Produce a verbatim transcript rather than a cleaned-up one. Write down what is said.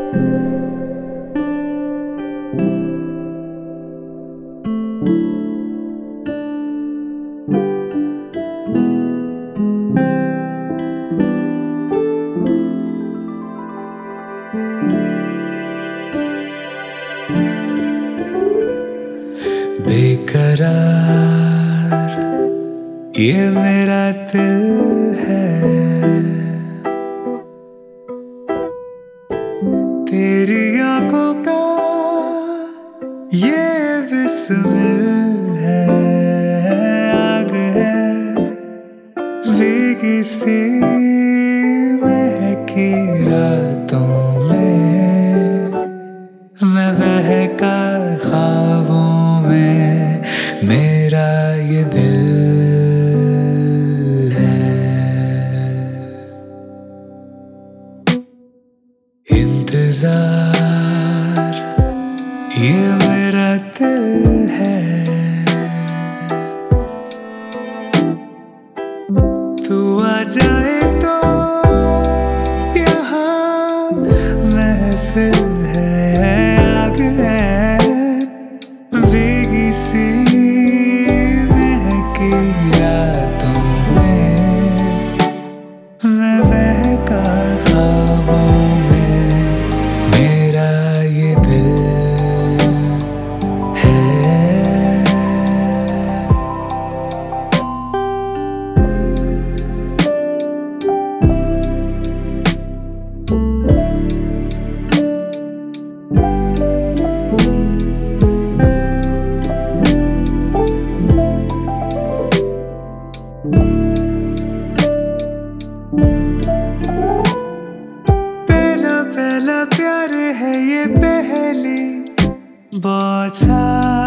बेकरार ये मेरा दिल है, तेरी आंखों का ये बिस्मिल है। आग है भीगी सी महकी रातों में, मैं बहका ख्वाबों में, मेरा ये दिल है। इंतजार ये मेरा दिल है, तू आ जाए तो यहाँ महफिल है। आग है भीगी सी महकी रातों में, मैं बहका ख्वाबों में, मेरा ये दिल है। पहला पहला प्यार है ये पहली बौछार।